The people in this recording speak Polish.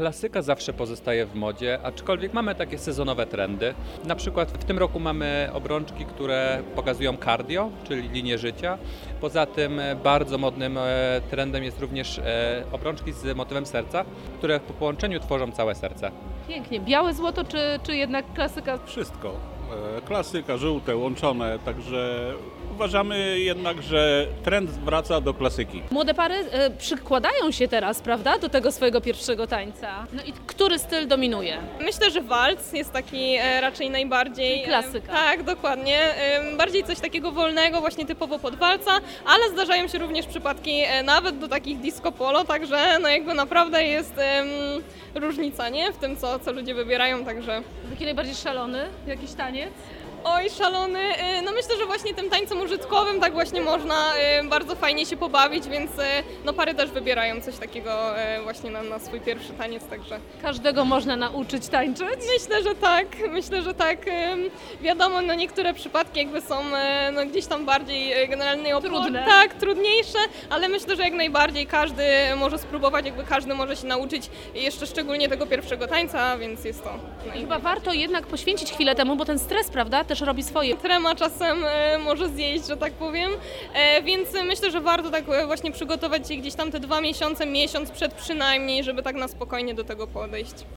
Klasyka zawsze pozostaje w modzie, aczkolwiek mamy takie sezonowe trendy. Na przykład w tym roku mamy obrączki, które pokazują cardio, czyli linię życia. Poza tym bardzo modnym trendem jest również obrączki z motywem serca, które po połączeniu tworzą całe serce. Pięknie. Białe złoto czy jednak klasyka? Wszystko. Klasyka, żółte, łączone, także uważamy jednak, że trend wraca do klasyki. Młode pary przykładają się teraz, prawda, do tego swojego pierwszego tańca. No i który styl dominuje? Myślę, że walc jest taki raczej najbardziej... Czyli klasyka. Tak, dokładnie. Bardziej coś takiego wolnego, właśnie typowo pod walca, ale zdarzają się również przypadki nawet do takich disco polo, także no jakby naprawdę jest różnica, nie? W tym, co ludzie wybierają, także... Taki najbardziej szalony jakiś taniec? Oj, szalony. No myślę, że właśnie tym tańcem użytkowym tak właśnie można bardzo fajnie się pobawić, więc no pary też wybierają coś takiego właśnie na swój pierwszy taniec, także... Każdego można nauczyć tańczyć? Myślę, że tak. Wiadomo, no niektóre przypadki jakby są no gdzieś tam bardziej generalnie Trudne. Tak, trudniejsze, ale myślę, że jak najbardziej każdy może spróbować, jakby każdy może się nauczyć jeszcze szczególnie tego pierwszego tańca, więc jest to... No Chyba warto jednak poświęcić chwilę temu, bo ten stres, prawda, też robi swoje. Trema czasem może zjeść, że tak powiem, więc myślę, że warto tak właśnie przygotować się gdzieś tam te 2 miesiące, miesiąc przed przynajmniej, żeby tak na spokojnie do tego podejść.